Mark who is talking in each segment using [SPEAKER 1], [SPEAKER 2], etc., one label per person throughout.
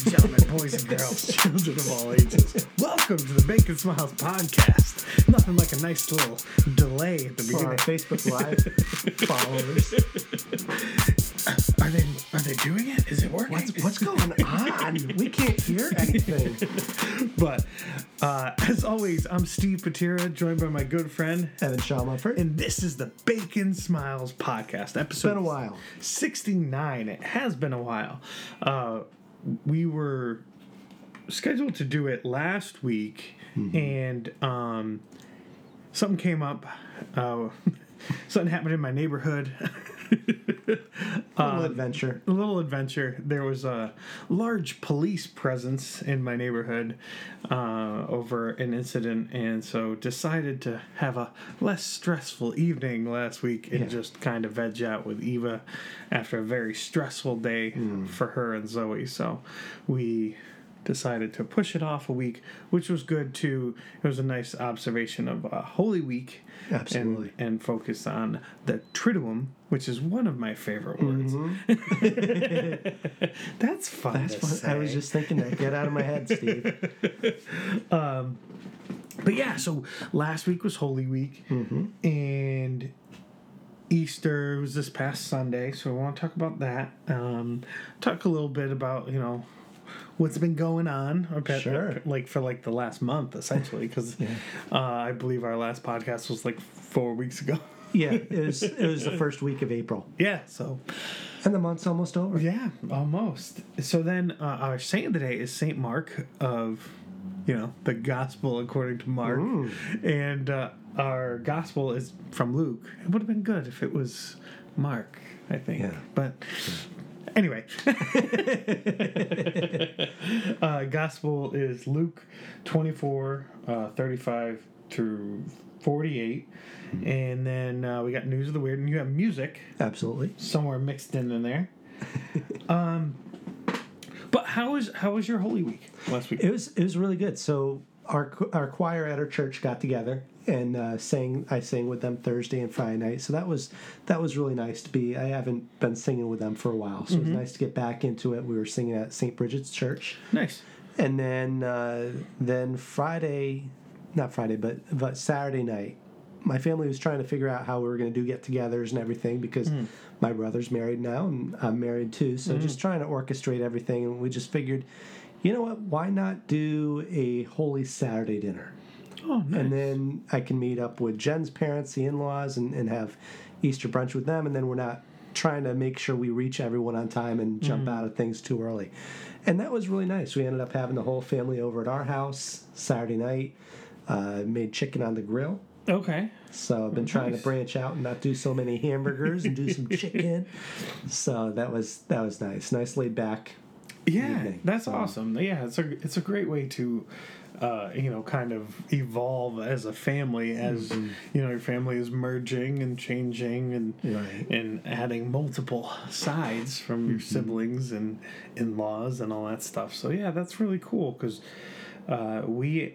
[SPEAKER 1] and gentlemen, boys and girls, children of all ages, welcome to the Bacon Smiles podcast. Nothing like a nice little delay at the
[SPEAKER 2] For
[SPEAKER 1] beginning.
[SPEAKER 2] our Facebook Live followers.
[SPEAKER 1] Are they doing it? Is it working?
[SPEAKER 2] What's going on? We can't hear anything.
[SPEAKER 1] But as always, I'm Steve Patira, joined by my good friend
[SPEAKER 2] Evan Shaw Mumford.
[SPEAKER 1] and this is the Bacon Smiles podcast, episode
[SPEAKER 2] It's been a while.
[SPEAKER 1] 69. It has been a while. We were scheduled to do it last week, and something came up. Something happened in my neighborhood.
[SPEAKER 2] Little adventure.
[SPEAKER 1] A little adventure. There was a large police presence in my neighborhood over an incident, and so decided to have a less stressful evening last week and just kind of veg out with Eva after a very stressful day for her and Zoe. So we decided to push it off a week, which was good too. It was a nice observation of Holy Week.
[SPEAKER 2] Absolutely.
[SPEAKER 1] And focus on the Triduum, which is one of my favorite words. That's fun. to say.
[SPEAKER 2] I was just thinking that. Get out of my head, Steve.
[SPEAKER 1] But yeah, so last week was Holy Week, and Easter was this past Sunday, so we want to talk about that. Talk a little bit about, what's been going on,
[SPEAKER 2] Sure.
[SPEAKER 1] for the last month, essentially, because I believe our last podcast was 4 weeks ago.
[SPEAKER 2] Yeah, it was the first week of April.
[SPEAKER 1] Yeah, so
[SPEAKER 2] And the month's almost over.
[SPEAKER 1] yeah, almost. So then our saint today is Saint Mark of, the Gospel according to Mark, and our Gospel is from Luke. It would have been good if it was Mark, I think, but. Anyway, Gospel is Luke 24, 35 through 48. And then we got News of the Weird, and you have music.
[SPEAKER 2] Absolutely.
[SPEAKER 1] Somewhere mixed in there. But how was your Holy Week last week?
[SPEAKER 2] It was really good. So our choir at our church got together and I sang with them Thursday and Friday night. So that was really nice to be. I haven't been singing with them for a while, so it was nice to get back into it. We were singing at St. Bridget's Church.
[SPEAKER 1] Nice.
[SPEAKER 2] And then Friday, not Friday, but Saturday night, my family was trying to figure out how we were going to do get-togethers and everything because my brother's married now and I'm married too. So just trying to orchestrate everything, and we just figured, you know what? Why not do a Holy Saturday dinner?
[SPEAKER 1] Oh, nice.
[SPEAKER 2] And then I can meet up with Jen's parents, the in-laws, and have Easter brunch with them. And then we're not trying to make sure we reach everyone on time and jump out of things too early. And that was really nice. We ended up having the whole family over at our house Saturday night. Made chicken on the grill.
[SPEAKER 1] Okay.
[SPEAKER 2] So I've been trying to branch out and not do so many hamburgers and do some chicken. So that was nice. Nice laid back.
[SPEAKER 1] Yeah,
[SPEAKER 2] evening.
[SPEAKER 1] that's awesome. Yeah, it's a great way to, kind of evolve as a family as your family is merging and changing and adding multiple sides from your siblings and in-laws and all that stuff. So yeah, that's really cool because we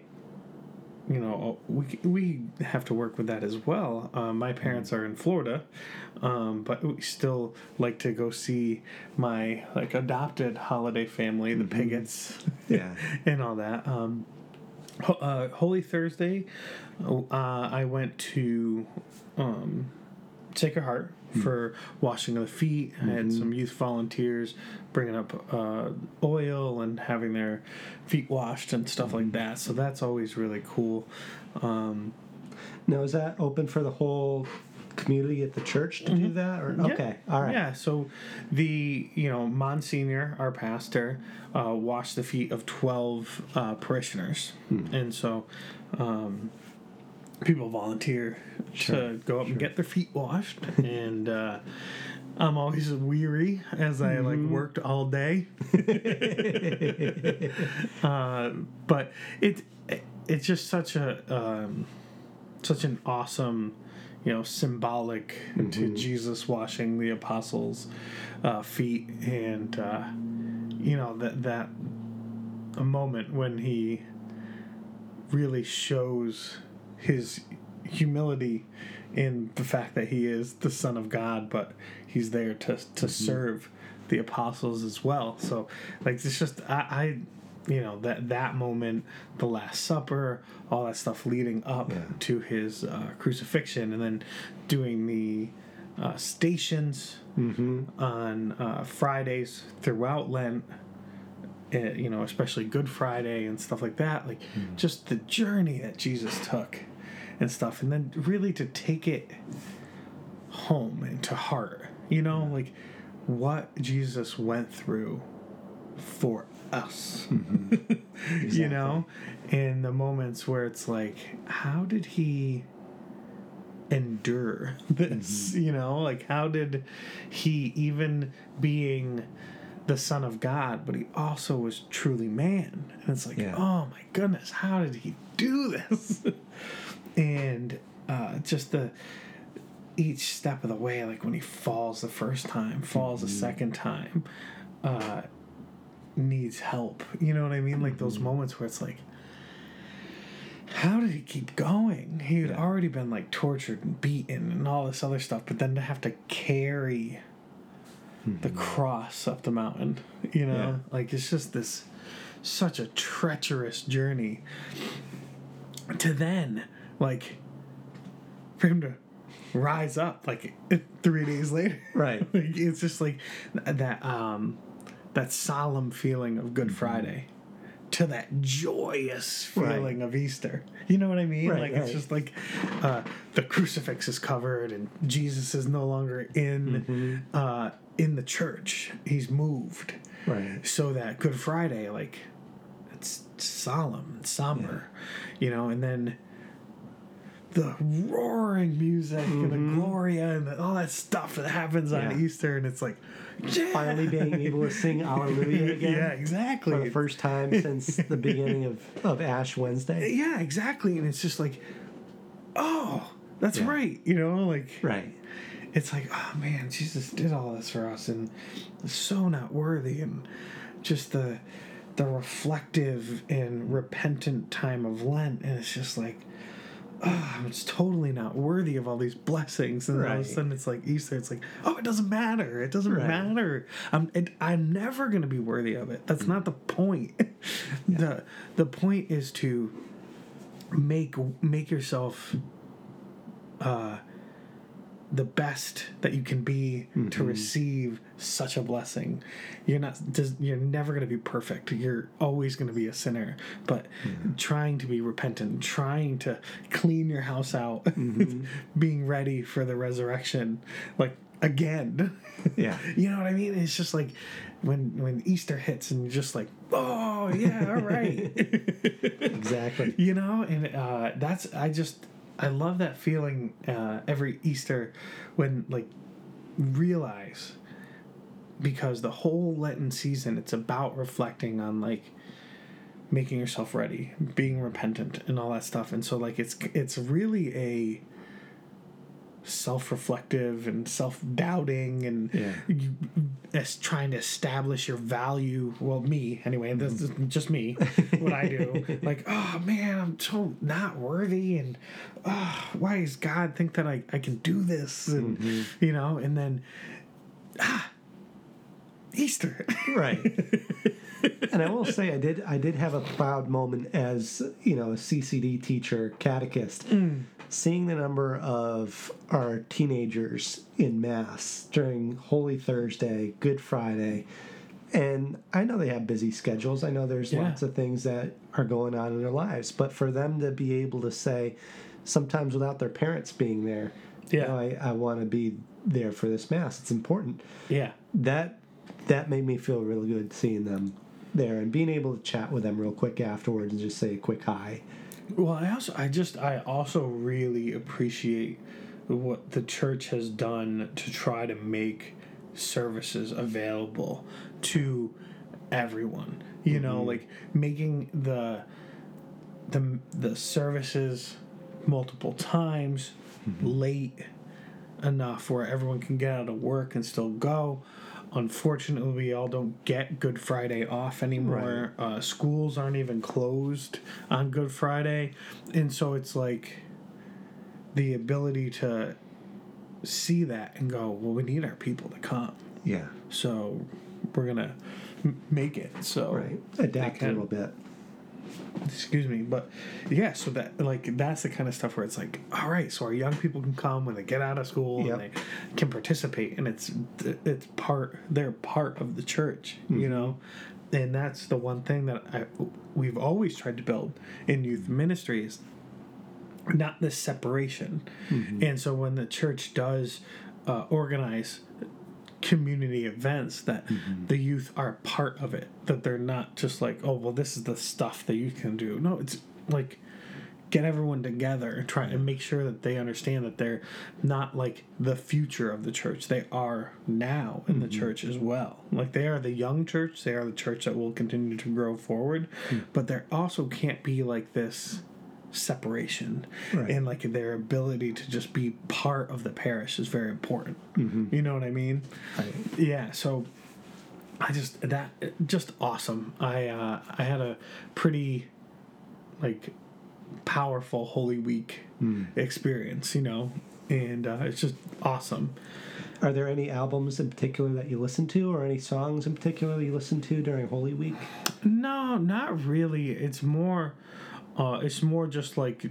[SPEAKER 1] have to work with that as well. My parents are in Florida, but we still like to go see my adopted holiday family, the Piggotts, and all that. Holy Thursday, I went to Sacred Heart for washing of the feet. I had some youth volunteers bringing up oil and having their feet washed and stuff like that. So that's always really cool.
[SPEAKER 2] Now, is that open for the whole community at the church to do that? Or okay, all right.
[SPEAKER 1] Yeah. So the Monsignor, our pastor, washed the feet of 12 parishioners, and so. People volunteer to go up and get their feet washed, and I'm always weary as I worked all day. But it's just such an awesome, symbolic to Jesus washing the apostles' feet, and that a moment when he really shows his humility in the fact that he is the Son of God, but he's there to serve the apostles as well. So like it's just I that moment, the Last Supper, all that stuff leading up to his crucifixion, and then doing the stations on Fridays throughout Lent, especially Good Friday and stuff like that, like just the journey that Jesus took and stuff, and then really to take it home and to heart, like what Jesus went through for us.
[SPEAKER 2] Exactly.
[SPEAKER 1] In the moments where it's like, how did he endure this? Like how did he, even being the Son of God, but he also was truly man, and it's like, oh my goodness, how did he do this? And just each step of the way, like when he falls the first time, falls the second time, needs help. You know what I mean? Like those moments where it's like, how did he keep going? He had already been like tortured and beaten and all this other stuff, but then to have to carry the cross up the mountain, like it's just such a treacherous journey. To then, like, for him to rise up like 3 days later,
[SPEAKER 2] Right?
[SPEAKER 1] Like, it's just like that solemn feeling of Good Friday to that joyous feeling of Easter. You know what I mean?
[SPEAKER 2] Right,
[SPEAKER 1] It's just like the crucifix is covered and Jesus is no longer in the church. He's moved.
[SPEAKER 2] Right.
[SPEAKER 1] So that Good Friday, like, it's solemn and somber, and then the roaring music and the Gloria and all that stuff that happens on Easter, and it's like,
[SPEAKER 2] finally being able to sing Alleluia again.
[SPEAKER 1] Yeah, exactly.
[SPEAKER 2] For the first time since the beginning of Ash Wednesday.
[SPEAKER 1] Yeah, exactly. And it's just like, oh, that's right. Like,
[SPEAKER 2] right.
[SPEAKER 1] It's like, oh man, Jesus did all this for us, and it's so not worthy. And just the reflective and repentant time of Lent, and it's just like, oh, it's totally not worthy of all these blessings. And all of a sudden it's like Easter, it's like, oh, it doesn't matter. It doesn't matter. I'm never going to be worthy of it. That's not the point. The point is to make yourself the best that you can be to receive such a blessing. You're never going to be perfect. You're always going to be a sinner, but trying to be repentant, trying to clean your house out, being ready for the resurrection, like, again.
[SPEAKER 2] Yeah.
[SPEAKER 1] You know what I mean? It's just like when Easter hits and you're just like, oh yeah, all right.
[SPEAKER 2] Exactly.
[SPEAKER 1] And I love that feeling every Easter when, like, realize, because the whole Lenten season, it's about reflecting on, like, making yourself ready, being repentant, and all that stuff. And so, like, it's really a self-reflective and self-doubting and as trying to establish your value. Well, me anyway, this is just me, what I do. Like, oh man, I'm so not worthy, and why does God think that I can do this? And and then Easter.
[SPEAKER 2] Right. And I will say, I did have a proud moment as, a CCD teacher, catechist, seeing the number of our teenagers in Mass during Holy Thursday, Good Friday. And I know they have busy schedules. I know there's lots of things that are going on in their lives. But for them to be able to say, sometimes without their parents being there, I want to be there for this Mass. It's important.
[SPEAKER 1] Yeah.
[SPEAKER 2] That made me feel really good, seeing them there and being able to chat with them real quick afterwards and just say a quick hi.
[SPEAKER 1] Well, I also really appreciate what the church has done to try to make services available to everyone. Like making the services multiple times, late enough where everyone can get out of work and still go. Unfortunately, we all don't get Good Friday off anymore. Right. Schools aren't even closed on Good Friday. And so it's like the ability to see that and go, well, we need our people to come.
[SPEAKER 2] Yeah.
[SPEAKER 1] so we're gonna make it so
[SPEAKER 2] Right. Adapt a little bit.
[SPEAKER 1] Excuse me, but yeah, so that's the kind of stuff where it's like, all right, so our young people can come when they get out of school and they can participate, and they're part of the church, you know, and that's the one thing that we've always tried to build in youth ministries, not this separation, and so when the church does organize community events, that the youth are part of it, that they're not just like, oh well, this is the stuff the youth can do. No, it's like get everyone together and try and make sure that they understand that they're not like the future of the church. They are now in the church as well. Like they are the young church, they are the church that will continue to grow forward, but there also can't be like this separation, and like their ability to just be part of the parish is very important. You know what I mean?
[SPEAKER 2] Right.
[SPEAKER 1] Yeah, so just awesome. I had a pretty like powerful Holy Week experience, you know, and it's just awesome.
[SPEAKER 2] Are there any albums in particular that you listen to, or any songs in particular you listen to during Holy Week?
[SPEAKER 1] No, not really. It's more just like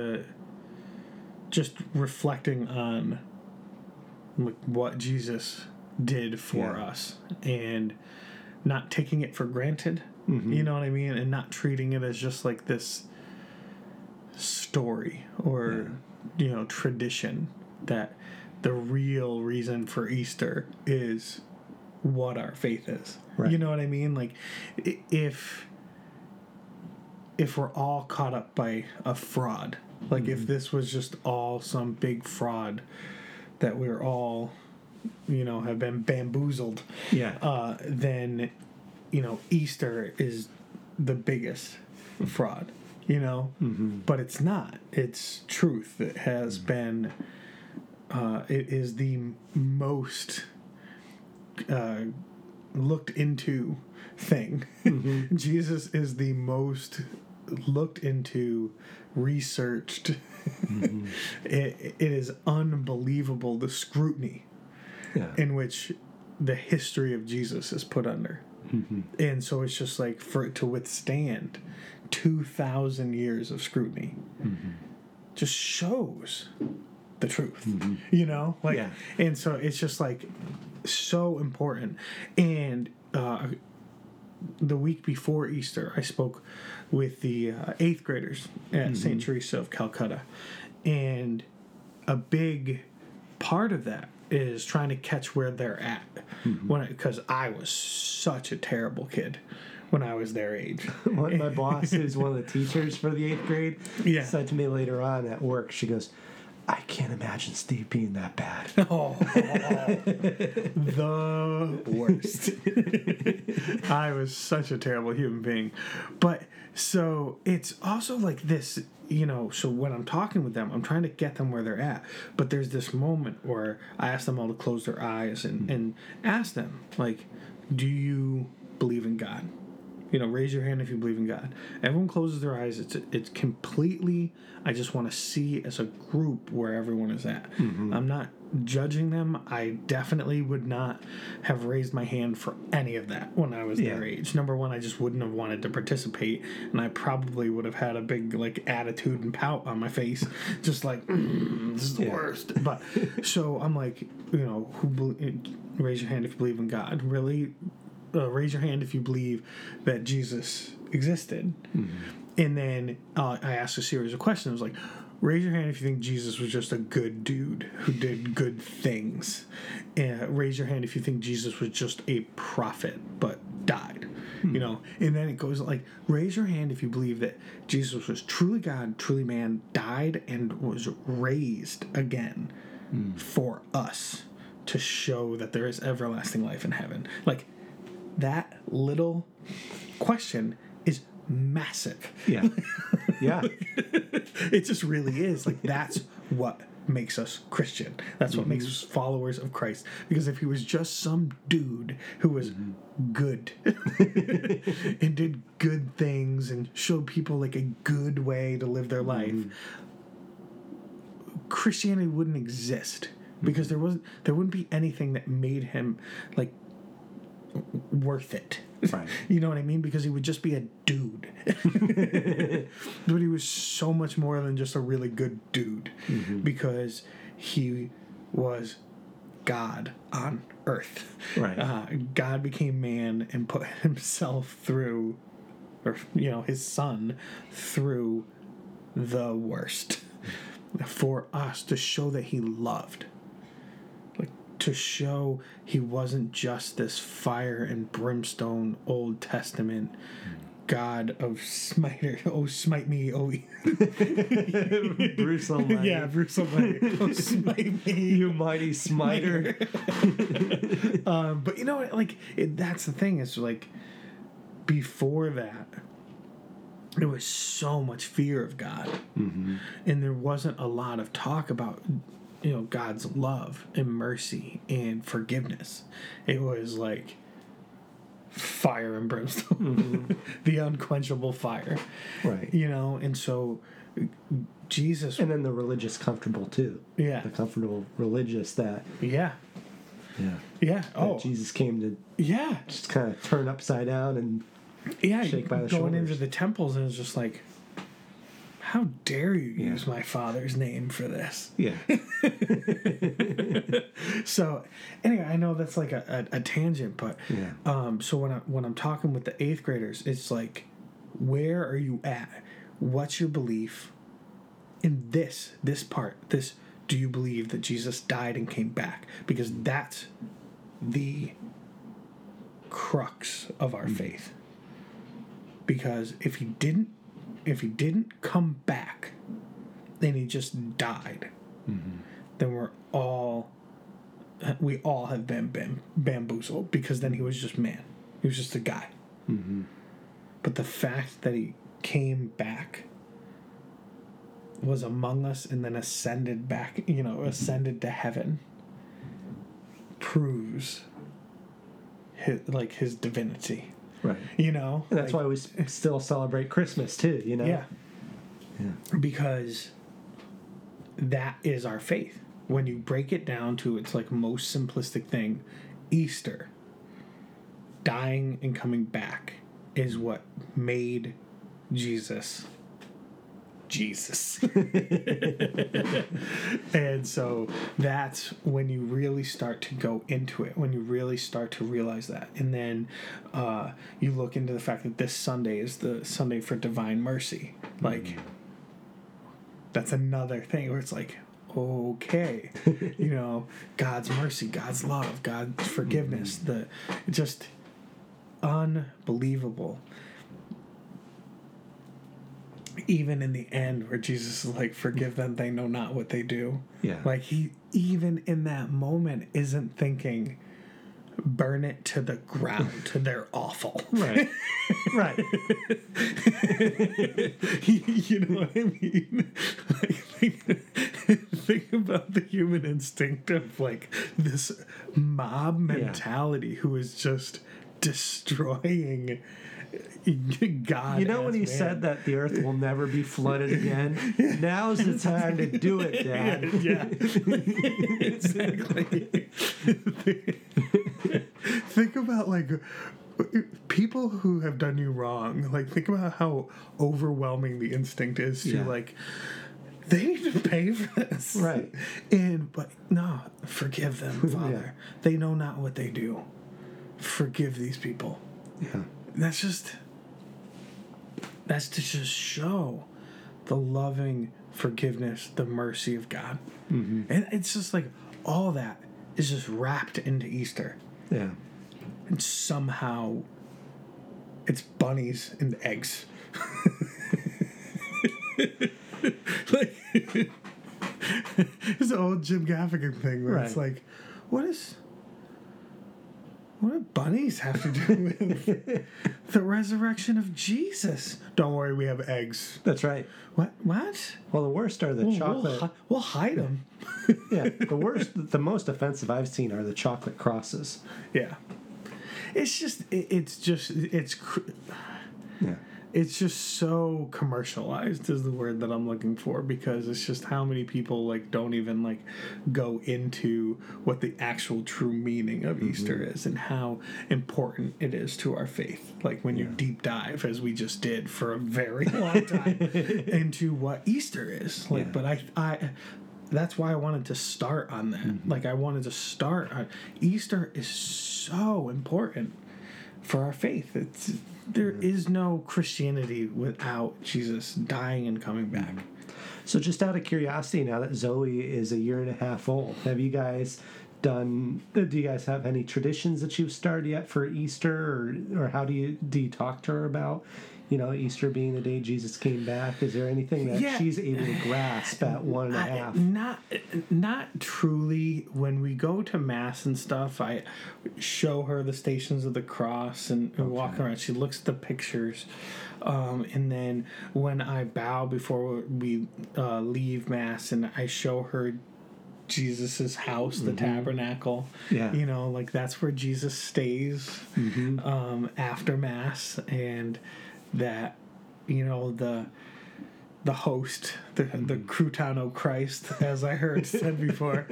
[SPEAKER 1] just reflecting on like what Jesus did for us, and not taking it for granted. You know what I mean? And not treating it as just like this story or you know, tradition, that the real reason for Easter is what our faith is. Right. You know what I mean? Like if we're all caught up by a fraud, like if this was just all some big fraud that we're all, you know, have been bamboozled, then, you know, Easter is the biggest fraud, you know, but it's not. It's truth. It has been, it is the most looked into thing. Jesus is the most looked into, researched. It is unbelievable, the scrutiny in which the history of Jesus is put under. And so it's just like, for it to withstand 2,000 years of scrutiny just shows the truth, you know, like, and so it's just like so important. And the week before Easter, I spoke with the 8th graders at St. Teresa of Calcutta, and a big part of that is trying to catch where they're at, because I was such a terrible kid when I was their age.
[SPEAKER 2] My boss, who's one of the teachers for the 8th grade, said to me later on at work, she goes, I can't imagine Steve being that bad.
[SPEAKER 1] The worst. I was such a terrible human being. But so it's also like this, you know, so when I'm talking with them, I'm trying to get them where they're at. But there's this moment where I ask them all to close their eyes and ask them, like, do you believe in God? You know, raise your hand if you believe in God. Everyone closes their eyes. It's completely, I just want to see as a group where everyone is at. I'm not judging them. I definitely would not have raised my hand for any of that when I was their age. Number one, I just wouldn't have wanted to participate, and I probably would have had a big like attitude and pout on my face, just like, this is the worst. But so I'm like, you know, raise your hand if you believe in God. Really? Raise your hand if you believe that Jesus existed. And then I asked a series of questions like, raise your hand if you think Jesus was just a good dude who did good things. Raise your hand if you think Jesus was just a prophet but died. You know, and then it goes like, raise your hand if you believe that Jesus was truly God, truly man, died and was raised again for us to show that there is everlasting life in heaven. Like, that little question is massive.
[SPEAKER 2] Yeah.
[SPEAKER 1] It just really is. Like, that's what makes us Christian. That's what makes us followers of Christ. Because if he was just some dude who was good and did good things and showed people like a good way to live their life, Christianity wouldn't exist. Because there wouldn't be anything that made him like worth it.
[SPEAKER 2] Right.
[SPEAKER 1] You know what I mean? Because he would just be a dude. But he was so much more than just a really good dude. Because he was God on earth.
[SPEAKER 2] Right.
[SPEAKER 1] God became man and put himself through, or, his son through the worst for us to show that he loved. To show he wasn't just this fire and brimstone Old Testament God of smiter. Oh, smite me, oh.
[SPEAKER 2] Bruce Almighty.
[SPEAKER 1] Yeah, Bruce Almighty. Oh, smite me.
[SPEAKER 2] You mighty smiter.
[SPEAKER 1] But you know what? That's the thing. Is before that, there was so much fear of God. And there wasn't a lot of talk about God's love and mercy and forgiveness. It was like fire and brimstone, the unquenchable fire.
[SPEAKER 2] Right.
[SPEAKER 1] And so Jesus.
[SPEAKER 2] And then the religious comfortable too.
[SPEAKER 1] Yeah.
[SPEAKER 2] The comfortable religious that.
[SPEAKER 1] Yeah.
[SPEAKER 2] Yeah.
[SPEAKER 1] Yeah. Oh.
[SPEAKER 2] Jesus came to.
[SPEAKER 1] Yeah.
[SPEAKER 2] Just kind of turn upside down and.
[SPEAKER 1] Yeah.
[SPEAKER 2] Shake by the
[SPEAKER 1] going
[SPEAKER 2] shoulders.
[SPEAKER 1] into the temples, and it's just like, how dare you use my Father's name for this?
[SPEAKER 2] Yeah.
[SPEAKER 1] So, anyway, I know that's like a tangent, but so when I'm talking with the 8th graders, it's like, where are you at? What's your belief in this part? This, do you believe that Jesus died and came back? Because that's the crux of our faith. Because if he didn't come back, and he just died, then we all have been bamboozled, because then he was just man. He was just a guy. But the fact that he came back, was among us, and then ascended back, ascended to heaven, proves his divinity.
[SPEAKER 2] Right.
[SPEAKER 1] And
[SPEAKER 2] that's why we still celebrate Christmas too,
[SPEAKER 1] Yeah. Because that is our faith. When you break it down to its most simplistic thing, Easter, dying and coming back, is what made Jesus. And so that's when you really start to go into it, when you really start to realize that. And then you look into the fact that this Sunday is the Sunday for Divine Mercy. That's another thing where it's like, okay, God's mercy, God's love, God's forgiveness, just unbelievable. Even in the end, where Jesus is like, forgive them, they know not what they do.
[SPEAKER 2] Yeah.
[SPEAKER 1] He, even in that moment, isn't thinking, burn it to the ground, they're awful.
[SPEAKER 2] Right. Right.
[SPEAKER 1] You know what I mean? Think about the human instinct of this mob mentality who is just destroying God.
[SPEAKER 2] When he said that the earth will never be flooded again, now's the time to do it, Dad.
[SPEAKER 1] Yeah. Exactly. Think about people who have done you wrong. Think about how overwhelming the instinct is to they need to pay for this.
[SPEAKER 2] Right.
[SPEAKER 1] But no, forgive them, Father. They know not what they do. Forgive these people.
[SPEAKER 2] Yeah.
[SPEAKER 1] That's to just show the loving forgiveness, the mercy of God. And it's just all that is just wrapped into Easter.
[SPEAKER 2] Yeah.
[SPEAKER 1] And somehow it's bunnies and eggs. It's an old Jim Gaffigan thing where it's what do bunnies have to do with the resurrection of Jesus? Don't worry, we have eggs.
[SPEAKER 2] That's right.
[SPEAKER 1] What?
[SPEAKER 2] Well, the worst are the chocolate.
[SPEAKER 1] We'll hide them.
[SPEAKER 2] Yeah, the most offensive I've seen are the chocolate crosses.
[SPEAKER 1] Yeah. It's just.
[SPEAKER 2] Yeah.
[SPEAKER 1] it's just so commercialized is the word that I'm looking for, because it's just how many people like don't even like go into what the actual true meaning of Easter is and how important it is to our faith. Like when you deep dive, as we just did for a very long time, into what Easter is. Like, but I that's why I wanted to start on that. Like I wanted to start on Easter is so important for our faith. There is no Christianity without Jesus dying and coming back.
[SPEAKER 2] So just out of curiosity, now that Zoe is a year and a half old, have you guys do you guys have any traditions that you've started yet for Easter, or how do you talk to her about, Easter being the day Jesus came back? Is there anything that she's able to grasp at 1.5?
[SPEAKER 1] Not truly. When we go to Mass and stuff, I show her the Stations of the Cross and walk around. She looks at the pictures. And then when I bow before we leave Mass, and I show her Jesus's house, the tabernacle, like that's where Jesus stays after Mass, and that the host, the crouton o' Christ, as I heard said before,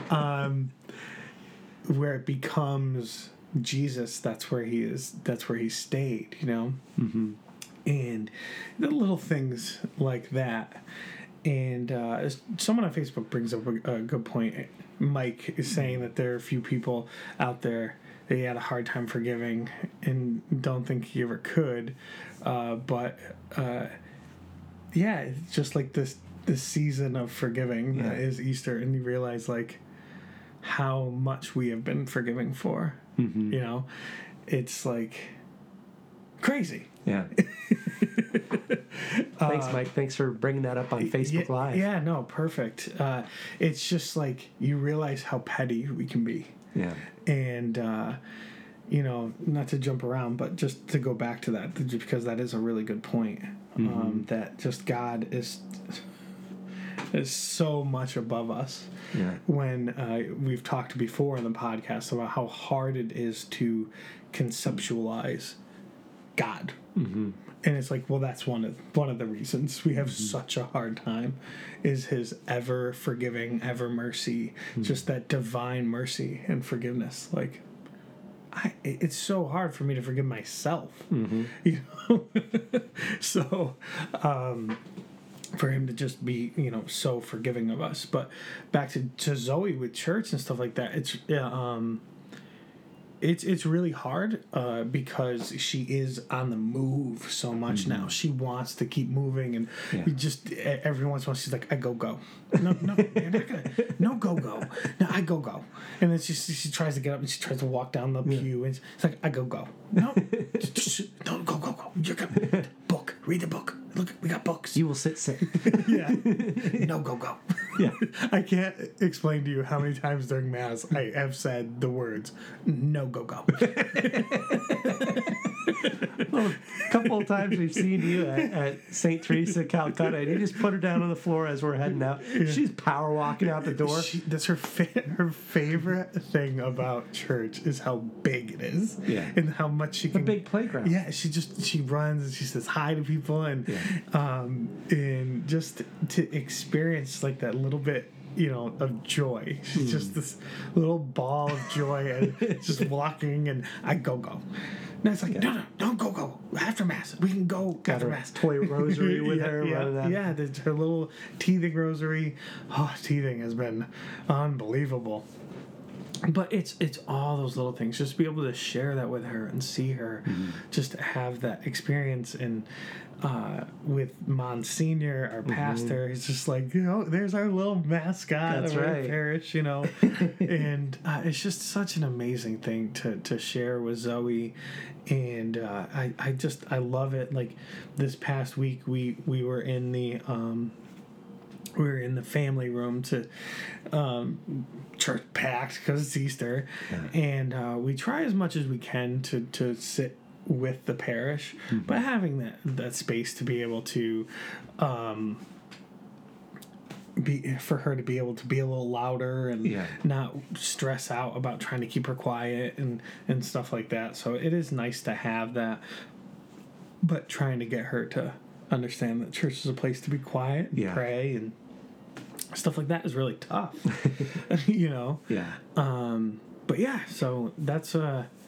[SPEAKER 1] where it becomes Jesus, that's where he is, that's where he stayed, and the little things like that. And someone on Facebook brings up a good point. Mike is saying that there are a few people out there that he had a hard time forgiving and don't think he ever could. But it's just like this season of forgiving is Easter, and you realize like how much we have been forgiving for. It's like crazy.
[SPEAKER 2] Yeah. Thanks, Mike. Thanks for bringing that up on Facebook Live.
[SPEAKER 1] Yeah, no, perfect. It's just like you realize how petty we can be.
[SPEAKER 2] Yeah.
[SPEAKER 1] And, not to jump around, but just to go back to that, because that is a really good point. That just God is so much above us.
[SPEAKER 2] Yeah.
[SPEAKER 1] When we've talked before in the podcast about how hard it is to conceptualize God. And it's like, well, that's one of the reasons we have such a hard time is his ever forgiving, ever mercy, just that divine mercy and forgiveness. Like, it's so hard for me to forgive myself, So, for him to just be, so forgiving of us. But back to Zoe with church and stuff like that, it's really hard because she is on the move so much now. She wants to keep moving, and just every once in a while she's like, "I go." No, you're not gonna. No, go. No, I go. And then she tries to get up and she tries to walk down the pew, and it's like, "I go." No, don't go. You're gonna book. Read the book. Look, we got books.
[SPEAKER 2] You will sit.
[SPEAKER 1] Yeah. No, go.
[SPEAKER 2] Yeah.
[SPEAKER 1] I can't explain to you how many times during Mass I have said the words, no, go.
[SPEAKER 2] Well, a couple of times we've seen you at St. Teresa, Calcutta, and you just put her down on the floor as we're heading out. She's power walking out the door.
[SPEAKER 1] That's her favorite thing about church is how big it is.
[SPEAKER 2] Yeah.
[SPEAKER 1] And how much she can...
[SPEAKER 2] A big playground.
[SPEAKER 1] Yeah, she runs and she says hi to people, and just to experience like that little bit, of joy. She's just this little ball of joy and just walking, and I go. And it's like, no, don't go. After Mass. We can go after Mass.
[SPEAKER 2] Toy rosary with her.
[SPEAKER 1] Yeah, her little teething rosary. Oh, teething has been unbelievable. But it's all those little things. Just be able to share that with her and see her, just have that experience. And with Monsignor, our pastor, he's just like, there's our little mascot of our parish, and it's just such an amazing thing to share with Zoe. And I love it. Like this past week, we were in the family room to church packed because it's Easter, and we try as much as we can to sit with the parish, but having that space to be able to for her to be able to be a little louder and not stress out about trying to keep her quiet and stuff like that. So it is nice to have that. but trying to get her to understand that church is a place to be quiet and pray and stuff like that is really tough. You know?
[SPEAKER 2] Yeah.
[SPEAKER 1] But yeah, so that's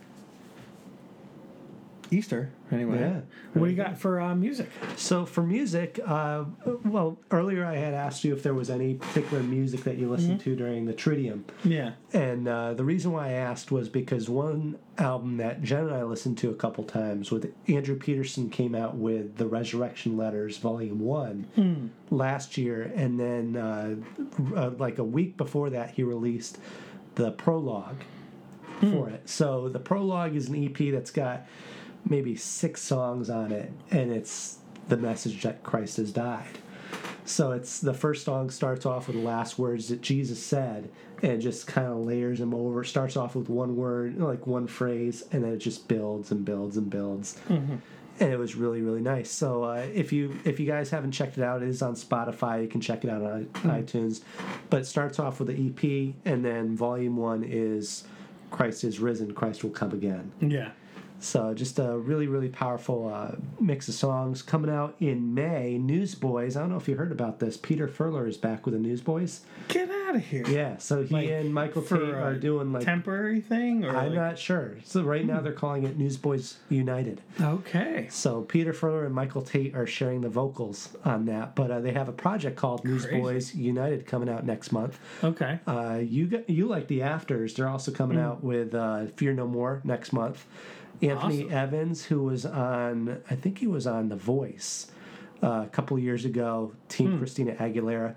[SPEAKER 1] Easter anyway.
[SPEAKER 2] Yeah.
[SPEAKER 1] What do you got for music?
[SPEAKER 2] So for music, well, earlier I had asked you if there was any particular music that you listened to during the Triduum.
[SPEAKER 1] Yeah.
[SPEAKER 2] And the reason why I asked was because one album that Jen and I listened to a couple times with Andrew Peterson came out with the Resurrection Letters Volume 1 last year. And then like a week before that, he released the prologue for it. So the prologue is an EP that's got maybe 6 songs on it, and it's the message that Christ has died. So it's the first song starts off with the last words that Jesus said, and just kind of layers them over. Starts off with one word, like one phrase, and then it just builds and builds and builds. And it was really, really nice. So if you guys haven't checked it out, it is on Spotify. You can check it out on iTunes. But it starts off with the EP, and then Volume 1 is Christ is risen, Christ will come again.
[SPEAKER 1] Yeah.
[SPEAKER 2] So just a really, really powerful mix of songs. Coming out in May, Newsboys. I don't know if you heard about this. Peter Furler is back with the Newsboys.
[SPEAKER 1] Get out of here.
[SPEAKER 2] Yeah, so he and Michael Tate are doing like...
[SPEAKER 1] temporary thing? Or
[SPEAKER 2] I'm not sure. So right now they're calling it Newsboys United.
[SPEAKER 1] Okay.
[SPEAKER 2] So Peter Furler and Michael Tate are sharing the vocals on that. But they have a project called Newsboys United coming out next month.
[SPEAKER 1] Okay.
[SPEAKER 2] You like the Afters. They're also coming out with Fear No More next month. Anthony Evans, who was on, I think he was on The Voice a couple of years ago, Team Christina Aguilera.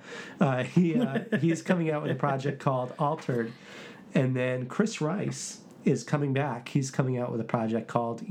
[SPEAKER 2] He's coming out with a project called Altered. And then Chris Rice is coming back. He's coming out with a project called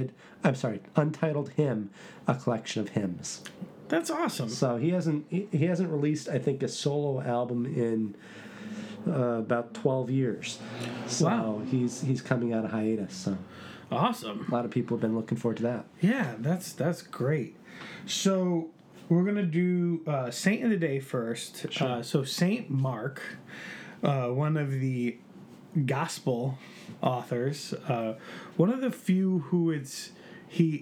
[SPEAKER 2] Untitled Hymn, a collection of hymns.
[SPEAKER 1] That's awesome.
[SPEAKER 2] So he hasn't released, I think, a solo album in about 12 years. So he's coming out of hiatus. So
[SPEAKER 1] awesome.
[SPEAKER 2] A lot of people have been looking forward to that.
[SPEAKER 1] Yeah, that's great. So we're gonna do Saint of the Day first.
[SPEAKER 2] Sure.
[SPEAKER 1] So Saint Mark, one of the gospel authors, one of the few who he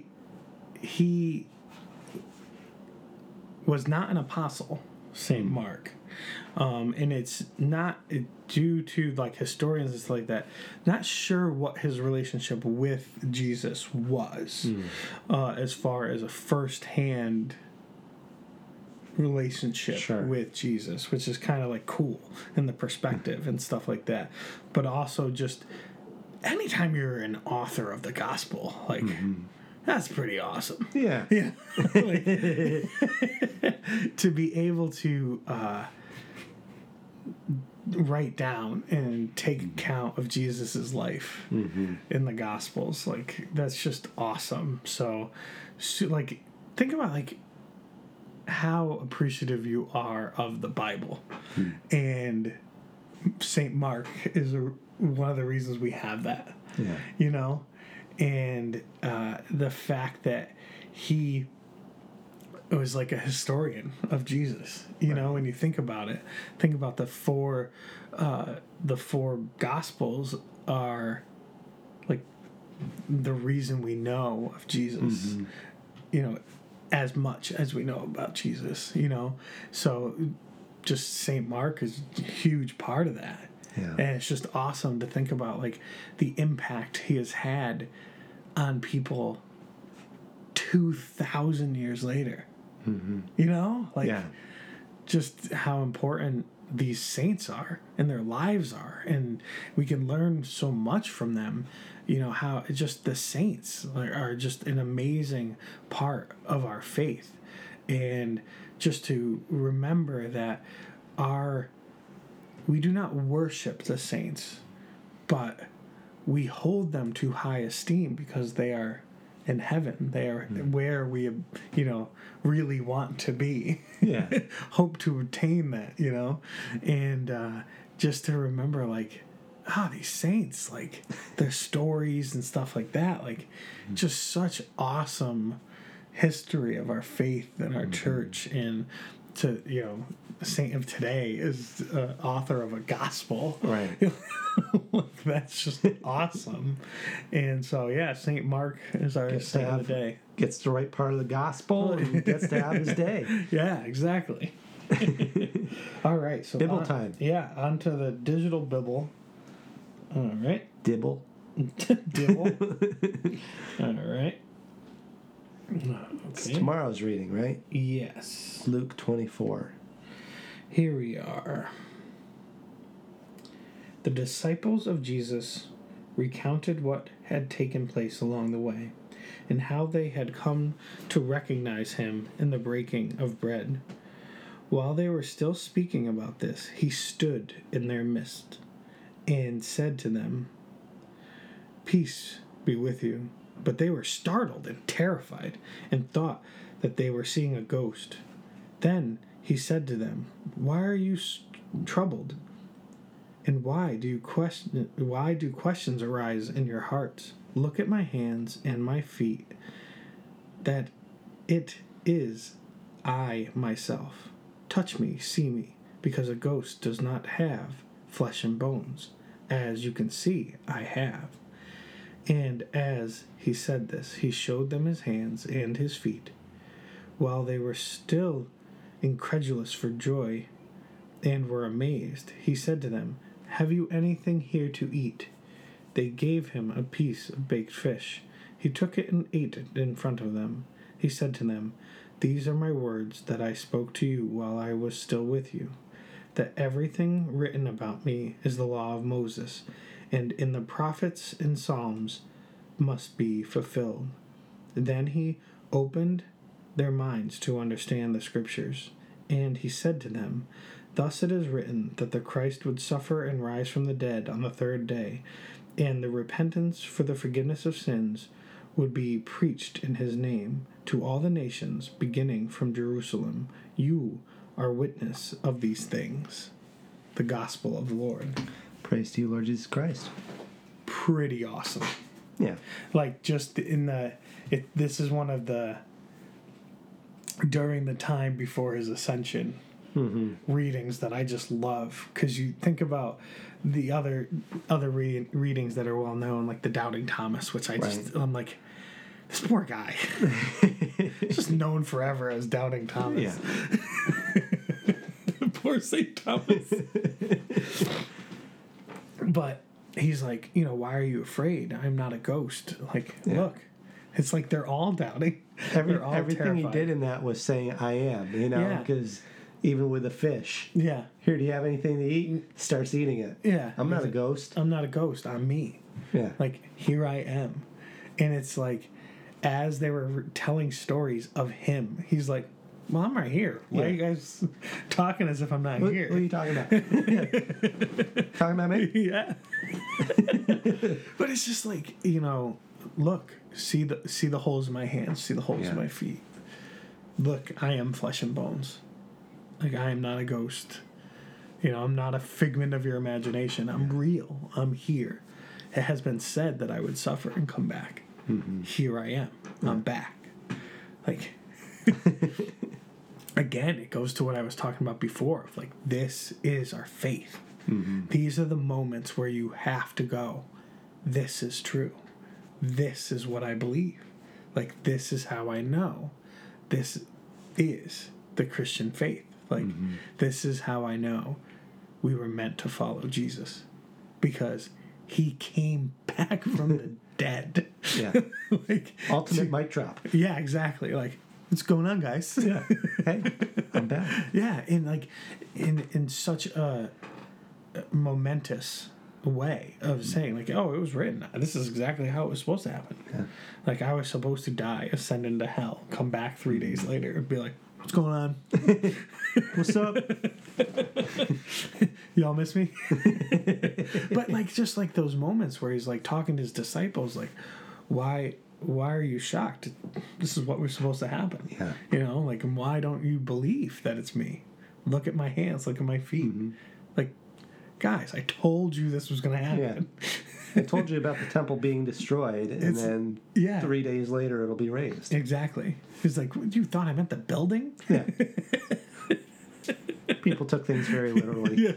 [SPEAKER 1] was not an apostle, Saint Mark. And it's not due to like historians and stuff like that. Not sure what his relationship with Jesus was, as far as a first-hand relationship with Jesus, which is kind of like cool in the perspective and stuff like that. But also just anytime you're an author of the gospel, like. That's pretty awesome.
[SPEAKER 2] Yeah.
[SPEAKER 1] Yeah. Like, to be able to write down and take account of Jesus's life in the Gospels, like that's just awesome. So like, think about like how appreciative you are of the Bible, and Saint Mark is one of the reasons we have that.
[SPEAKER 2] Yeah.
[SPEAKER 1] You know. And the fact that he was like a historian of Jesus, you know, when you think about it, think about the four Gospels are like the reason we know of Jesus, you know, as much as we know about Jesus, you know. So just St. Mark is a huge part of that.
[SPEAKER 2] Yeah.
[SPEAKER 1] And it's just awesome to think about like the impact he has had on people 2,000 years later. You know? Like just how important these saints are and their lives are, and we can learn so much from them. You know, how just the saints are just an amazing part of our faith, and just to remember that we do not worship the saints, but we hold them to high esteem because they are in heaven. They are where we, you know, really want to be.
[SPEAKER 2] Yeah.
[SPEAKER 1] Hope to attain that, you know? And just to remember, like, these saints, like, their stories and stuff like that, like, just such awesome history of our faith and our church. And to a saint of today is author of a gospel.
[SPEAKER 2] Right.
[SPEAKER 1] Like, that's just awesome. And so Saint Mark is our saint of the day.
[SPEAKER 2] Gets the right part of the gospel and gets to have his day.
[SPEAKER 1] Yeah, exactly. All right, so
[SPEAKER 2] Bibble time.
[SPEAKER 1] Yeah, on to the digital Bibble. All right.
[SPEAKER 2] Dibble.
[SPEAKER 1] Dibble. All right.
[SPEAKER 2] It's
[SPEAKER 1] Okay.
[SPEAKER 2] tomorrow's reading, right?
[SPEAKER 1] Yes.
[SPEAKER 2] Luke 24.
[SPEAKER 1] Here we are. The disciples of Jesus recounted what had taken place along the way, and how they had come to recognize him in the breaking of bread. While they were still speaking about this, he stood in their midst and said to them, "Peace be with you." But they were startled and terrified, and thought that they were seeing a ghost. Then he said to them, "Why are you troubled? And why do questions arise in your hearts? Look at my hands and my feet, that it is I myself. Touch me, see me, because a ghost does not have flesh and bones, as you can see I have." And as he said this, he showed them his hands and his feet. While they were still incredulous for joy and were amazed, he said to them, "Have you anything here to eat?" They gave him a piece of baked fish. He took it and ate it in front of them. He said to them, "These are my words that I spoke to you while I was still with you, that everything written about me is the law of Moses, and in the prophets and Psalms must be fulfilled." Then he opened their minds to understand the Scriptures, and he said to them, "Thus it is written that the Christ would suffer and rise from the dead on the third day, and the repentance for the forgiveness of sins would be preached in his name to all the nations, beginning from Jerusalem. You are witness of these things." The Gospel of the Lord.
[SPEAKER 2] Praise to you, Lord Jesus Christ.
[SPEAKER 1] Pretty awesome.
[SPEAKER 2] Yeah.
[SPEAKER 1] Like, just this is one of the, during the time before his ascension, readings that I just love, because you think about the other readings that are well known, like the Doubting Thomas, which I'm like, this poor guy, just known forever as Doubting Thomas.
[SPEAKER 2] Yeah.
[SPEAKER 1] Poor St. Thomas. But he's like, why are you afraid? I'm not a ghost. Like, look, it's like they're all doubting. They're all
[SPEAKER 2] everything
[SPEAKER 1] terrified.
[SPEAKER 2] he did in that was saying, "I am," because even with the fish.
[SPEAKER 1] Yeah.
[SPEAKER 2] Here, do you have anything to eat? Starts eating it.
[SPEAKER 1] Yeah.
[SPEAKER 2] I'm not a ghost.
[SPEAKER 1] I'm not a ghost. I'm me.
[SPEAKER 2] Yeah.
[SPEAKER 1] Like, here I am. And it's like, as they were telling stories of him, he's like, "Well, I'm right here. Why are you guys talking as if I'm not here?"
[SPEAKER 2] What are you talking about? Talking about me?
[SPEAKER 1] Yeah. But it's just like, look, see the holes in my hands, see the holes in my feet. Look, I am flesh and bones. Like, I am not a ghost. I'm not a figment of your imagination. I'm real. I'm here. It has been said that I would suffer and come back. Mm-hmm. Here I am. I'm back. Like, again, it goes to what I was talking about before. Of like, this is our faith. Mm-hmm. These are the moments where you have to go, this is true. This is what I believe. Like, this is how I know. This is the Christian faith. Like, this is how I know we were meant to follow Jesus. Because he came back from the dead.
[SPEAKER 2] Yeah.
[SPEAKER 1] Like,
[SPEAKER 2] ultimate mic drop.
[SPEAKER 1] Yeah, exactly. Like, what's going on, guys?
[SPEAKER 2] Yeah. Hey, I'm back.
[SPEAKER 1] Yeah, in like in such a momentous way of saying, like, oh, it was written. This is exactly how it was supposed to happen.
[SPEAKER 2] Yeah.
[SPEAKER 1] Like, I was supposed to die, ascend into hell, come back 3 days later, and be like, what's going on?
[SPEAKER 2] What's up?
[SPEAKER 1] Y'all miss me? But like, just like those moments where he's like talking to his disciples, like, why are you shocked? This is what was supposed to happen.
[SPEAKER 2] Yeah.
[SPEAKER 1] Like, and why don't you believe that it's me? Look at my hands, look at my feet. Mm-hmm. Like, guys, I told you this was going to happen.
[SPEAKER 2] Yeah. I told you about the temple being destroyed, and then 3 days later it'll be raised.
[SPEAKER 1] Exactly. He's like, you thought I meant the building?
[SPEAKER 2] Yeah. People took things very literally.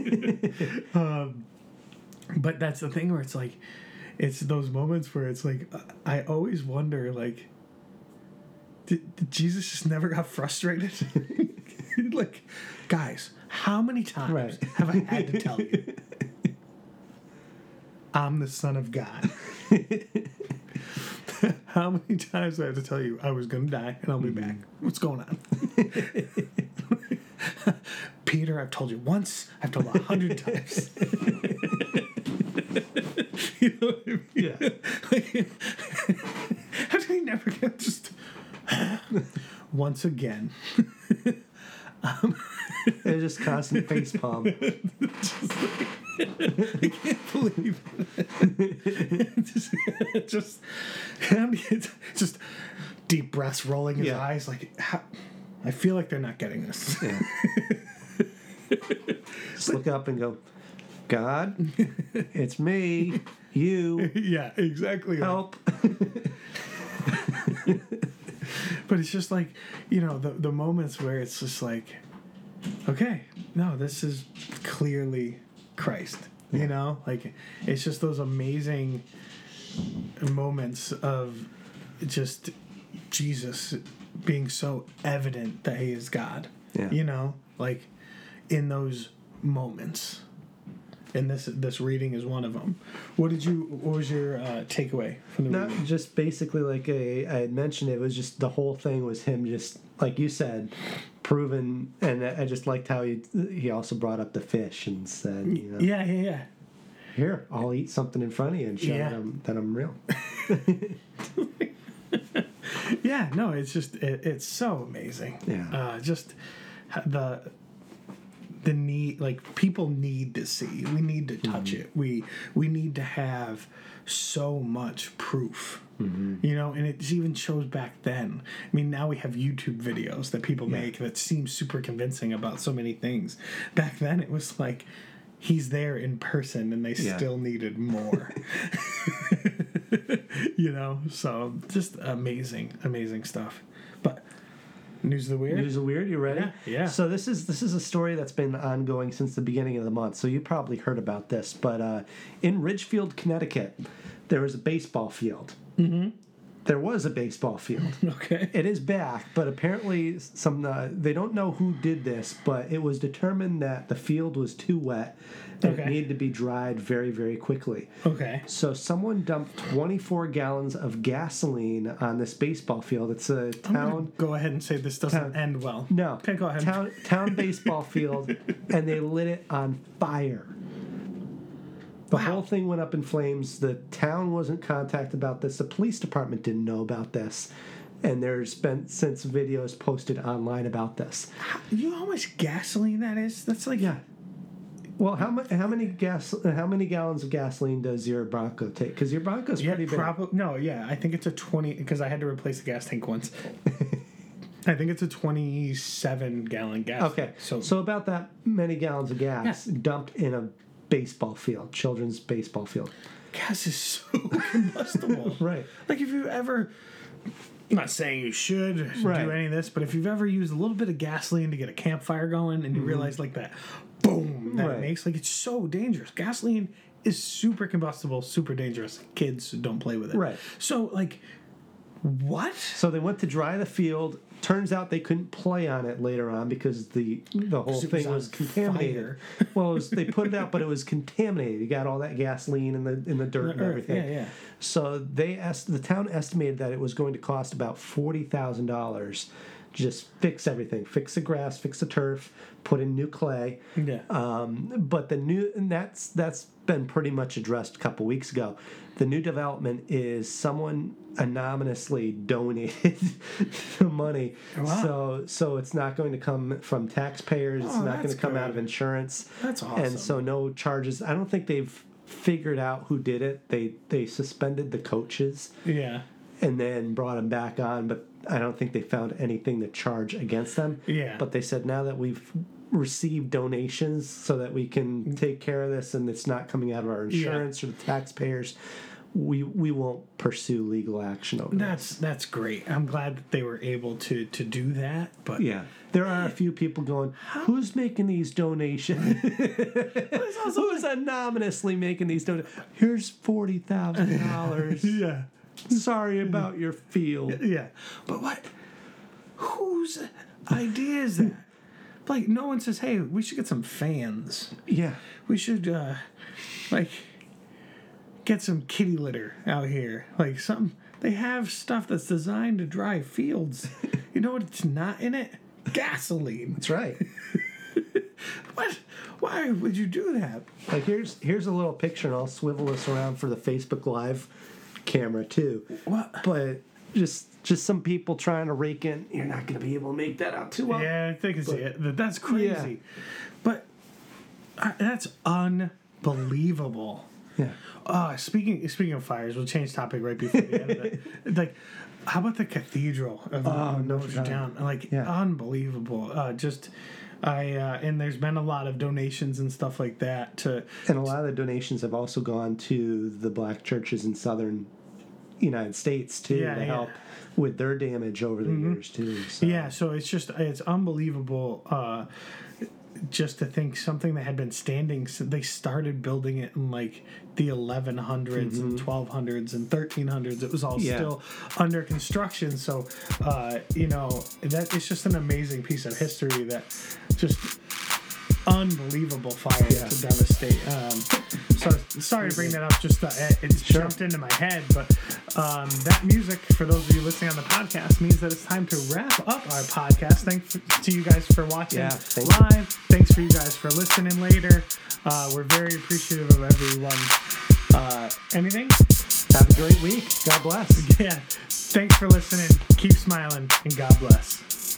[SPEAKER 1] But that's the thing where it's like, it's those moments where it's like, I always wonder, like, did Jesus just never got frustrated? Like, guys, how many times have I had to tell you I'm the Son of God? How many times do I have to tell you I was going to die and I'll be back? What's going on? Peter, I've told you once. I've told 100 times. You know what I mean?
[SPEAKER 2] Yeah.
[SPEAKER 1] Like, how did he never get just once again?
[SPEAKER 2] It's just constant face palm.
[SPEAKER 1] I can't believe it. Just deep breaths, rolling his eyes. Like, I feel like they're not getting this.
[SPEAKER 2] Yeah. Just look up and go, God, it's me, you.
[SPEAKER 1] Yeah, exactly.
[SPEAKER 2] Help.
[SPEAKER 1] But it's just like, you know, the moments where it's just like, okay, no, this is clearly Christ. You know, like, it's just those amazing moments of just Jesus being so evident that he is God.
[SPEAKER 2] Yeah.
[SPEAKER 1] You know, like, in those moments. And this reading is one of them. What was your takeaway from the reading?
[SPEAKER 2] Just basically, like I had mentioned, it was just the whole thing was him just, like you said, proven. And I just liked how he also brought up the fish and said, you know,
[SPEAKER 1] Yeah.
[SPEAKER 2] here, I'll eat something in front of you and show that I'm real.
[SPEAKER 1] Yeah, no, it's just it's so amazing.
[SPEAKER 2] Yeah.
[SPEAKER 1] Just the need, like, people need to see. We need to touch it. We need to have so much proof. You know, and it even shows back then. I mean, now we have YouTube videos that people make that seem super convincing about so many things. Back then, it was like, he's there in person, and they still needed more. You know, so just amazing stuff. But News of the Weird?
[SPEAKER 2] News of the Weird, you ready?
[SPEAKER 1] Yeah.
[SPEAKER 2] So this is a story that's been ongoing since the beginning of the month, so you probably heard about this. But in Ridgefield, Connecticut, there was a baseball field. Mm-hmm. There was a baseball field.
[SPEAKER 1] Okay.
[SPEAKER 2] It is back, but apparently they don't know who did this, but it was determined that the field was too wet and it needed to be dried very, very quickly.
[SPEAKER 1] Okay.
[SPEAKER 2] So someone dumped 24 gallons of gasoline on this baseball field. It's a town.
[SPEAKER 1] Go ahead and say this doesn't end well.
[SPEAKER 2] No.
[SPEAKER 1] Okay, go ahead.
[SPEAKER 2] Town baseball field, and they lit it on fire. The whole thing went up in flames. The town wasn't contacted about this. The police department didn't know about this. And there's been since videos posted online about this.
[SPEAKER 1] You know how much gasoline that is? That's like...
[SPEAKER 2] Yeah. Well, how many gallons of gasoline does your Bronco take? Because your Bronco's pretty big.
[SPEAKER 1] I think it's a 20, because I had to replace the gas tank once. I think it's a 27-gallon gas.
[SPEAKER 2] Okay, so about that many gallons of gas dumped in a baseball field, children's baseball field.
[SPEAKER 1] Gas is so combustible.
[SPEAKER 2] Right.
[SPEAKER 1] Like, if you ever... I'm not saying you should do any of this, but if you've ever used a little bit of gasoline to get a campfire going and you realize, like, that boom that it makes, like, it's so dangerous. Gasoline is super combustible, super dangerous. Kids don't play with it.
[SPEAKER 2] Right.
[SPEAKER 1] So, like, what?
[SPEAKER 2] So they went to dry the field. Turns out they couldn't play on it later on because the whole thing was contaminated. Well, they put it out, but it was contaminated. You got all that gasoline in the dirt and everything.
[SPEAKER 1] Yeah.
[SPEAKER 2] So the town estimated that it was going to cost about $40,000 to just fix everything, fix the grass, fix the turf, put in new clay.
[SPEAKER 1] Yeah.
[SPEAKER 2] But that's been pretty much addressed a couple weeks ago. The new development is someone anonymously donated the money.
[SPEAKER 1] Wow.
[SPEAKER 2] So it's not going to come from taxpayers. It's not going to come out of insurance.
[SPEAKER 1] That's awesome.
[SPEAKER 2] And so no charges. I don't think they've figured out who did it. They suspended the coaches.
[SPEAKER 1] Yeah.
[SPEAKER 2] And then brought them back on, but I don't think they found anything to charge against them.
[SPEAKER 1] Yeah.
[SPEAKER 2] But they said now that we've received donations so that we can take care of this and it's not coming out of our insurance or the taxpayers, we won't pursue legal action over
[SPEAKER 1] That's great. I'm glad that they were able to do that. But
[SPEAKER 2] yeah. There are a few people going, who's making these donations? Who's anonymously making these donations? Here's $40,000.
[SPEAKER 1] yeah.
[SPEAKER 2] Sorry about your field.
[SPEAKER 1] Yeah. But what? Whose idea is that? Like, no one says, hey, we should get some fans.
[SPEAKER 2] Yeah.
[SPEAKER 1] We should, get some kitty litter out here. Like, something. They have stuff that's designed to dry fields. You know what? It's not in it? Gasoline.
[SPEAKER 2] That's right.
[SPEAKER 1] What? Why would you do that?
[SPEAKER 2] Like, here's a little picture, and I'll swivel this around for the Facebook Live camera, too.
[SPEAKER 1] What?
[SPEAKER 2] But just some people trying to rake in. You're not going to be able to make that out too well.
[SPEAKER 1] Yeah, I think it's it. That's crazy.
[SPEAKER 2] Yeah.
[SPEAKER 1] But that's unbelievable.
[SPEAKER 2] Yeah.
[SPEAKER 1] Speaking of fires, we'll change topic right before the end of it. Like, how about the Cathedral of Notre Dame? Like, unbelievable. And there's been a lot of donations and stuff like that
[SPEAKER 2] and a lot of the donations have also gone to the black churches in southern United States too to help with their damage over the years too. So.
[SPEAKER 1] Yeah, so it's unbelievable. Just to think something that had been standing, they started building it in like the 1100s and 1200s and 1300s. It was all still under construction. So, that it's just an amazing piece of history that just unbelievable fire to devastate. So sorry to bring that up. Just it jumped into my head, but that music for those of you listening on the podcast means that it's time to wrap up our podcast. Thanks to you guys for watching live. Thanks for you guys for listening later. We're very appreciative of everyone. Anything?
[SPEAKER 2] Have a great week. God bless.
[SPEAKER 1] Yeah. Thanks for listening. Keep smiling and God bless.